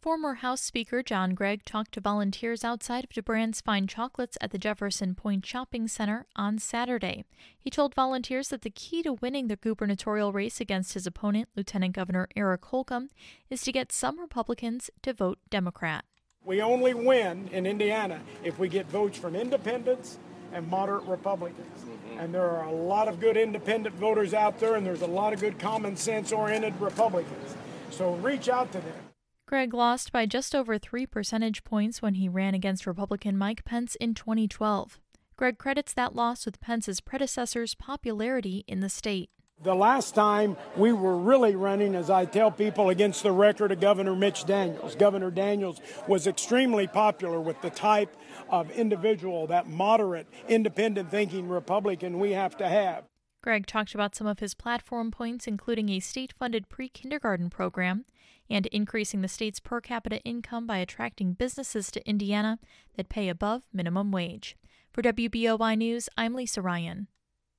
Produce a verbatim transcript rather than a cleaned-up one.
Former House Speaker John Gregg talked to volunteers outside of DeBrand's Fine Chocolates at the Jefferson Point Shopping Center on Saturday. He told volunteers that the key to winning the gubernatorial race against his opponent, Lieutenant Governor Eric Holcomb, is to get some Republicans to vote Democrat. We only win in Indiana if we get votes from independents and moderate Republicans. And there are a lot of good independent voters out there, and there's a lot of good common sense-oriented Republicans. So reach out to them. Gregg lost by just over three percentage points when he ran against Republican Mike Pence in twenty twelve. Gregg credits that loss with Pence's predecessor's popularity in the state. The last time we were really running, as I tell people, against the record of Governor Mitch Daniels. Governor Daniels was extremely popular with the type of individual, that moderate, independent-thinking Republican we have to have. Gregg talked about some of his platform points, including a state-funded pre-kindergarten program and increasing the state's per capita income by attracting businesses to Indiana that pay above minimum wage. For W B O Y News, I'm Lisa Ryan.